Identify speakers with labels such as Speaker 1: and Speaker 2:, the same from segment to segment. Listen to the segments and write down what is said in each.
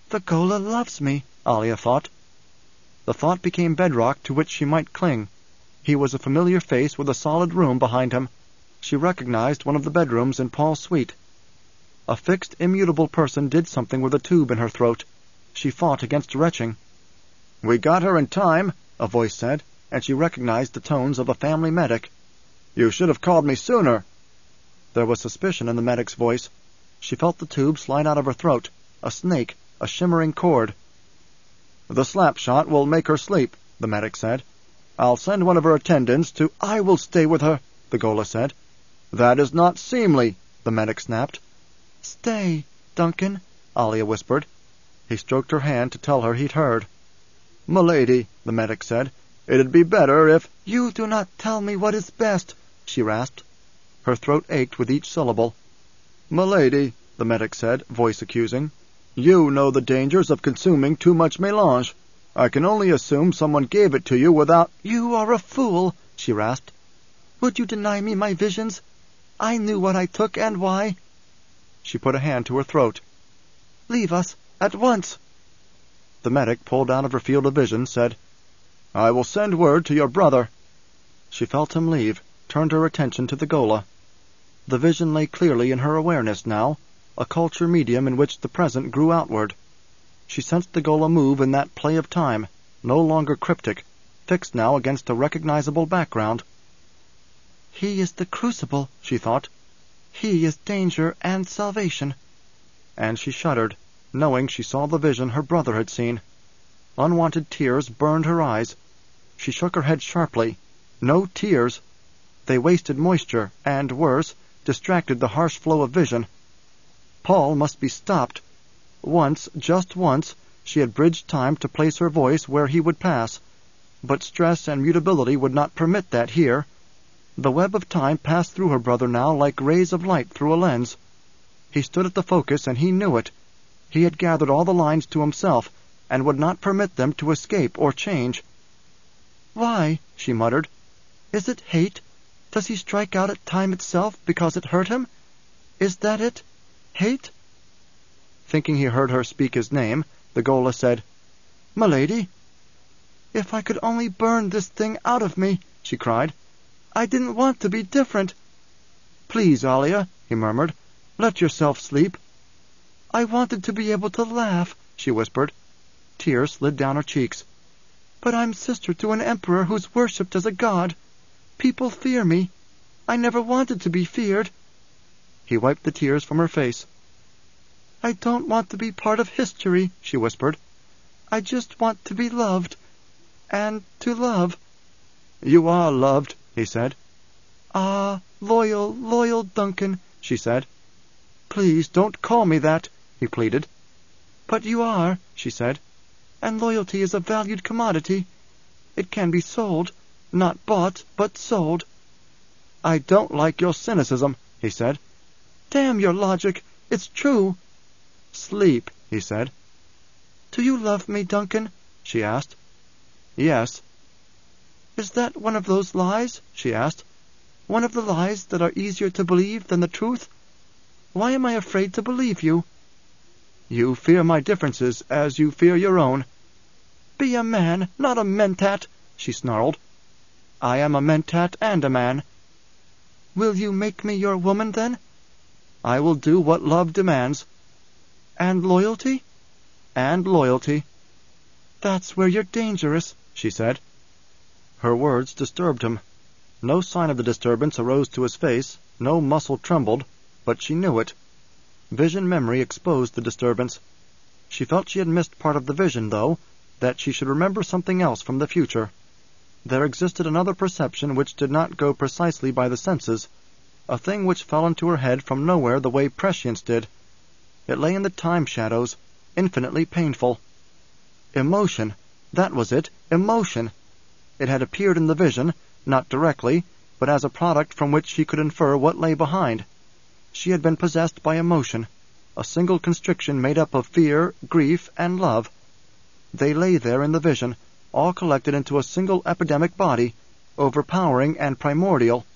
Speaker 1: The Ghola loves me, Alia thought. The thought became bedrock to which she might cling. He was a familiar face with a solid room behind him. She recognized one of the bedrooms in Paul's suite. A fixed, immutable person did something with a tube in her throat. She fought against retching. "We got her in time," a voice said, and she recognized the tones of a family medic. "You should have called me sooner." There was suspicion in the medic's voice. She felt the tube slide out of her throat. A snake, a shimmering cord. "The slap shot will make her sleep," the medic said. "I'll send one of her attendants to—" "I will stay with her," the Ghola said. "That is not seemly," the medic snapped. "Stay, Duncan," Alia whispered. He stroked her hand to tell her he'd heard. "M'lady," the medic said, "it'd be better if—" "You do not tell me what is best," she rasped. Her throat ached with each syllable. "M'lady," the medic said, voice accusing, "you know the dangers of consuming too much mélange. I can only assume someone gave it to you without—" "You are a fool," she rasped. "Would you deny me my visions? I knew what I took and why." She put a hand to her throat. "Leave us, at once." The medic, pulled out of her field of vision, said, "I will send word to your brother." She felt him leave, turned her attention to the Ghola. The vision lay clearly in her awareness now, a culture medium in which the present grew outward. She sensed the Ghola move in that play of time, no longer cryptic, fixed now against a recognizable background. "He is the crucible," she thought. "He is danger and salvation." And she shuddered, knowing she saw the vision her brother had seen. Unwanted tears burned her eyes. She shook her head sharply. No tears! They wasted moisture, and, worse, distracted the harsh flow of vision. Paul must be stopped. Once, just once, she had bridged time to place her voice where he would pass. But stress and mutability would not permit that here. The web of time passed through her brother now like rays of light through a lens. He stood at the focus, and he knew it. He had gathered all the lines to himself, and would not permit them to escape or change. "Why?" she muttered. "Is it hate? Does he strike out at time itself because it hurt him? Is that it? Hate?" Thinking he heard her speak his name, the Ghola said, "M'lady." "If I could only burn this thing out of me," she cried. "I didn't want to be different." "Please, Alia," he murmured, "let yourself sleep." "I wanted to be able to laugh," she whispered. Tears slid down her cheeks. "But I'm sister to an emperor who's worshipped as a god. People fear me. I never wanted to be feared." He wiped the tears from her face. "I don't want to be part of history," she whispered. "I just want to be loved. And to love." "You are loved," he said. "Ah, loyal, loyal Duncan," she said. "Please don't call me that," he pleaded. "But you are," she said. "And loyalty is a valued commodity. It can be sold, not bought, but sold." "I don't like your cynicism," he said. "Damn your logic. It's true." "Sleep," he said. "Do you love me, Duncan?" she asked. "Yes." "Is that one of those lies?" she asked. "One of the lies that are easier to believe than the truth? Why am I afraid to believe you?" "You fear my differences as you fear your own." "Be a man, not a mentat," she snarled. "I am a mentat and a man." "Will you make me your woman, then?" "I will do what love demands." "And loyalty?" "And loyalty." "That's where you're dangerous," she said. Her words disturbed him. No sign of the disturbance arose to his face, no muscle trembled, but she knew it. Vision memory exposed the disturbance. She felt she had missed part of the vision, though, that she should remember something else from the future. There existed another perception which did not go precisely by the senses, a thing which fell into her head from nowhere the way prescience did. It lay in the time shadows, infinitely painful. Emotion! That was it, emotion! It had appeared in the vision, not directly, but as a product from which she could infer what lay behind. She had been possessed by emotion, a single constriction made up of fear, grief, and love. They lay there in the vision, all collected into a single epidemic body, overpowering and primordial.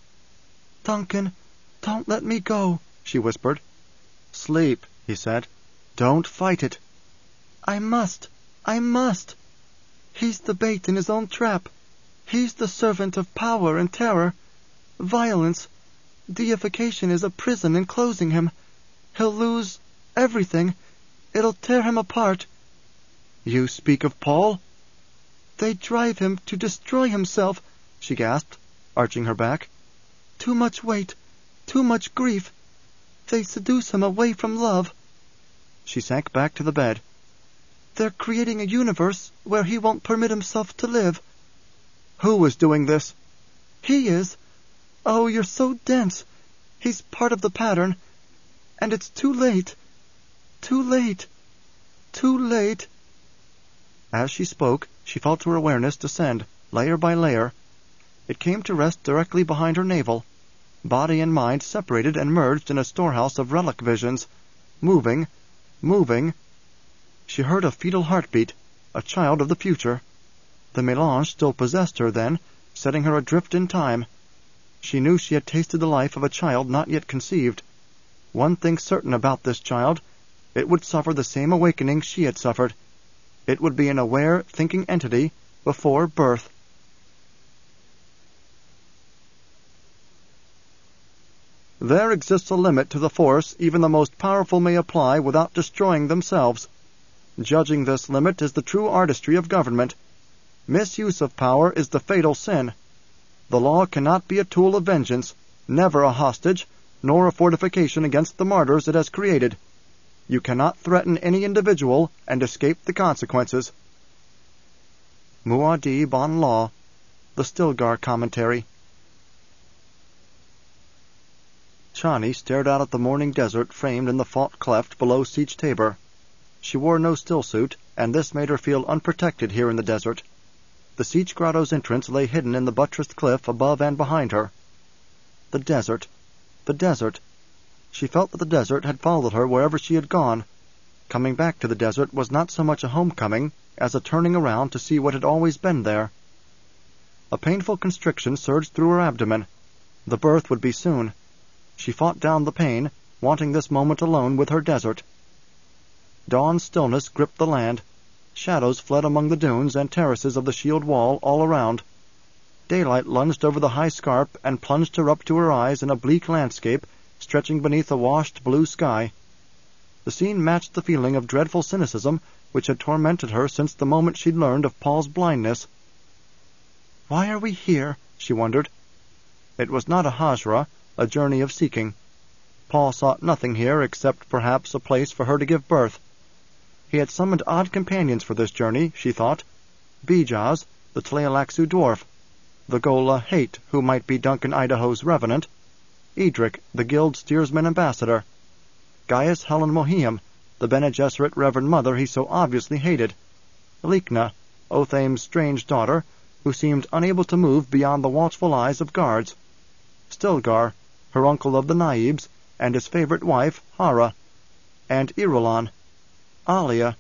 Speaker 1: "Duncan, don't let me go," she whispered. "Sleep," he said. "Don't fight it." I must! I must! He's the bait in his own trap. He's the servant of power and terror. Violence. Deification is a prison enclosing him. He'll lose everything. It'll tear him apart. You speak of Paul? They drive him to destroy himself, she gasped, arching her back. Too much weight, too much grief. They seduce him away from love. She sank back to the bed. They're creating a universe where he won't permit himself to live. Who is doing this? He is. Oh, you're so dense. He's part of the pattern. And it's too late. Too late. Too late. As she spoke, she felt her awareness descend, layer by layer. It came to rest directly behind her navel. Body and mind separated and merged in a storehouse of relic visions. Moving, moving. She heard a fetal heartbeat, a child of the future. The mélange still possessed her then, setting her adrift in time. She knew she had tasted the life of a child not yet conceived. One thing certain about this child, it would suffer the same awakening she had suffered. It would be an aware, thinking entity before birth. There exists a limit to the force even the most powerful may apply without destroying themselves. Judging this limit is the true artistry of government. Misuse of power is the fatal sin. The law cannot be a tool of vengeance, never a hostage, nor a fortification against the martyrs it has created. You cannot threaten any individual and escape the consequences. Muad'Dib on Law, the Stilgar Commentary. Chani stared out at the morning desert framed in the fault cleft below Sietch Tabor. She wore no stillsuit, and this made her feel unprotected here in the desert. The Sietch Grotto's entrance lay hidden in the buttressed cliff above and behind her. The desert. The desert. She felt that the desert had followed her wherever she had gone. Coming back to the desert was not so much a homecoming as a turning around to see what had always been there. A painful constriction surged through her abdomen. The birth would be soon. She fought down the pain, wanting this moment alone with her desert. Dawn's stillness gripped the land. Shadows fled among the dunes and terraces of the shield wall all around. Daylight lunged over the high scarp and plunged her up to her eyes in a bleak landscape stretching beneath a washed blue sky. The scene matched the feeling of dreadful cynicism which had tormented her since the moment she'd learned of Paul's blindness. Why are we here? She wondered. It was not a hajra, a journey of seeking. Paul sought nothing here except perhaps a place for her to give birth. He had summoned odd companions for this journey, she thought. Bijaz, the Tleilaxu dwarf. The Ghola Hate, who might be Duncan Idaho's revenant. Edric, the guild steersman ambassador. Gaius Helen Mohiam, the Bene Gesserit Reverend Mother he so obviously hated. Lichna, Othaim's strange daughter, who seemed unable to move beyond the watchful eyes of guards. Stilgar, her uncle of the Naibs, and his favorite wife, Hara. And Irulan. Alia.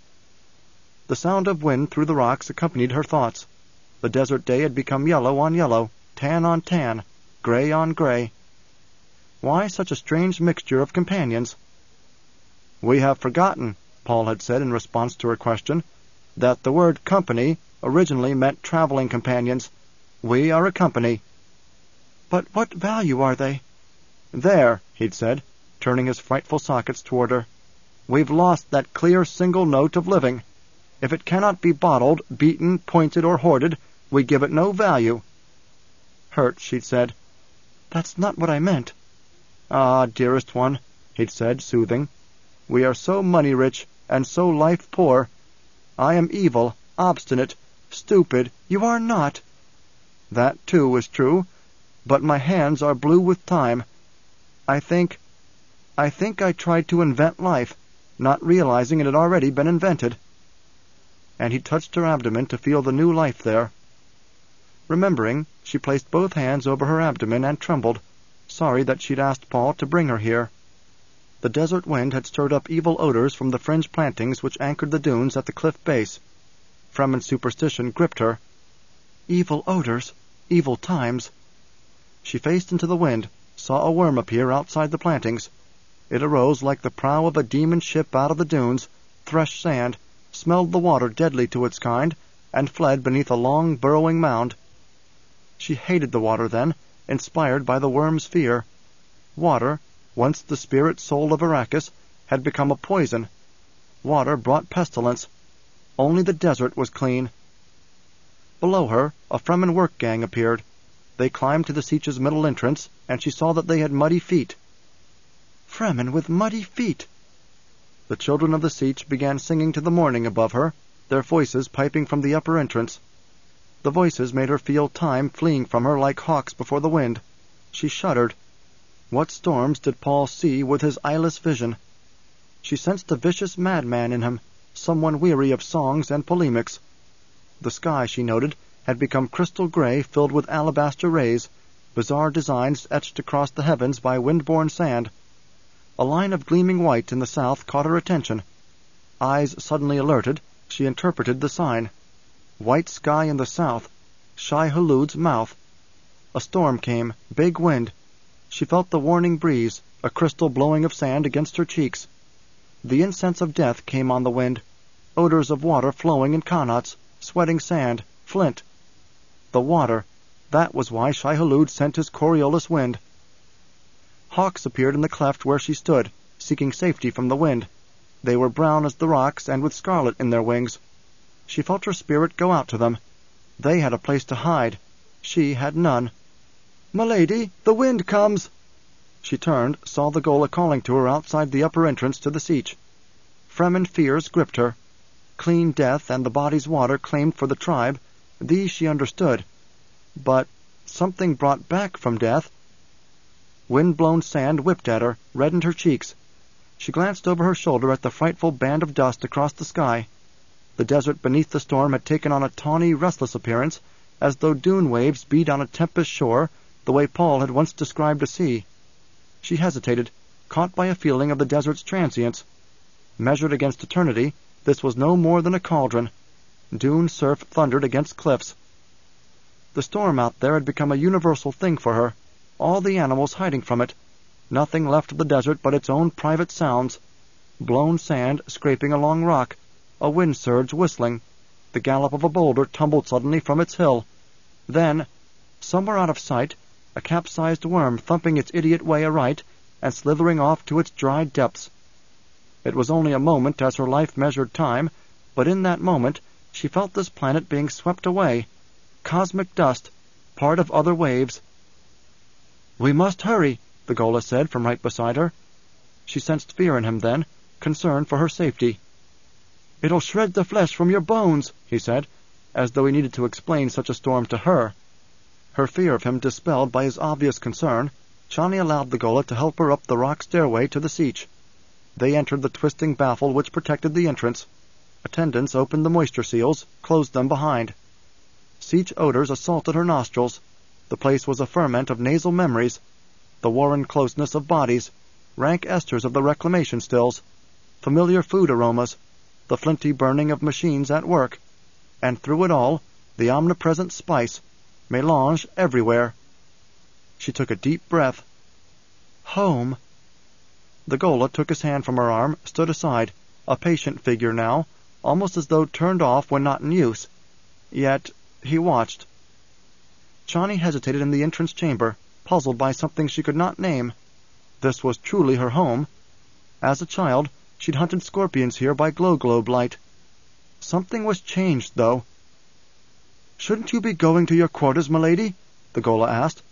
Speaker 1: The sound of wind through the rocks accompanied her thoughts. The desert day had become yellow on yellow, tan on tan, gray on gray. Why such a strange mixture of companions? We have forgotten, Paul had said in response to her question, that the word company originally meant traveling companions. We are a company. But what value are they? There, he'd said, turning his frightful sockets toward her. We've lost that clear single note of living. If it cannot be bottled, beaten, pointed, or hoarded, we give it no value. Hurt, she'd said. That's not what I meant. Ah, dearest one, he'd said, soothing. We are so money-rich and so life-poor. I am evil, obstinate, stupid. You are not. That, too, is true. But my hands are blue with time. I think I tried to invent life, not realizing it had already been invented. And he touched her abdomen to feel the new life there. Remembering, she placed both hands over her abdomen and trembled, sorry that she'd asked Paul to bring her here. The desert wind had stirred up evil odors from the fringe plantings which anchored the dunes at the cliff base. Fremen superstition gripped her. Evil odors, evil times. She faced into the wind, saw a worm appear outside the plantings. It arose like the prow of a demon ship out of the dunes, threshed sand, smelled the water deadly to its kind, and fled beneath a long, burrowing mound. She hated the water then, inspired by the worm's fear. Water, once the spirit soul of Arrakis, had become a poison. Water brought pestilence. Only the desert was clean. Below her, a Fremen work gang appeared. They climbed to the Sietch's middle entrance, and she saw that they had muddy feet. Fremen with muddy feet! The children of the Sietch began singing to the morning above her, their voices piping from the upper entrance. The voices made her feel time fleeing from her like hawks before the wind. She shuddered. What storms did Paul see with his eyeless vision? She sensed a vicious madman in him, someone weary of songs and polemics. The sky, she noted, had become crystal gray, filled with alabaster rays, bizarre designs etched across the heavens by wind-borne sand. A line of gleaming white in the south caught her attention. Eyes suddenly alerted, she interpreted the sign. White sky in the south, Shai-Hulud's mouth. A storm came, big wind. She felt the warning breeze, a crystal blowing of sand against her cheeks. The incense of death came on the wind, odors of water flowing in qanats, sweating sand, flint. The water, that was why Shai-Hulud sent his Coriolis wind. Hawks appeared in the cleft where she stood, seeking safety from the wind. They were brown as the rocks and with scarlet in their wings. She felt her spirit go out to them. They had a place to hide. She had none. "Milady, the wind comes!" She turned, saw the Ghola calling to her outside the upper entrance to the Sietch. Fremen fears gripped her. Clean death and the body's water claimed for the tribe, these she understood. But something brought back from death. Wind-blown sand whipped at her, reddened her cheeks. She glanced over her shoulder at the frightful band of dust across the sky. The desert beneath the storm had taken on a tawny, restless appearance, as though dune waves beat on a tempest shore, the way Paul had once described a sea. She hesitated, caught by a feeling of the desert's transience. Measured against eternity, this was no more than a cauldron. Dune surf thundered against cliffs. The storm out there had become a universal thing for her, all the animals hiding from it. Nothing left of the desert but its own private sounds. Blown sand scraping along rock, a wind surge whistling, the gallop of a boulder tumbled suddenly from its hill. Then, somewhere out of sight, a capsized worm thumping its idiot way aright and slithering off to its dry depths. It was only a moment as her life measured time, but in that moment she felt this planet being swept away. Cosmic dust, part of other waves. "We must hurry," the Ghola said from right beside her. She sensed fear in him then, concern for her safety. "It'll shred the flesh from your bones," he said, as though he needed to explain such a storm to her. Her fear of him dispelled by his obvious concern, Chani allowed the Ghola to help her up the rock stairway to the Sietch. They entered the twisting baffle which protected the entrance. Attendants opened the moisture seals, closed them behind. Sietch odors assaulted her nostrils. The place was a ferment of nasal memories, the warren closeness of bodies, rank esters of the reclamation stills, familiar food aromas, the flinty burning of machines at work, and through it all, the omnipresent spice, mélange everywhere. She took a deep breath. Home. The Ghola took his hand from her arm, stood aside, a patient figure now, almost as though turned off when not in use. Yet he watched. Chani hesitated in the entrance chamber, puzzled by something she could not name. This was truly her home. As a child, she'd hunted scorpions here by glow-globe light. Something was changed, though. "Shouldn't you be going to your quarters, milady?" the Ghola asked.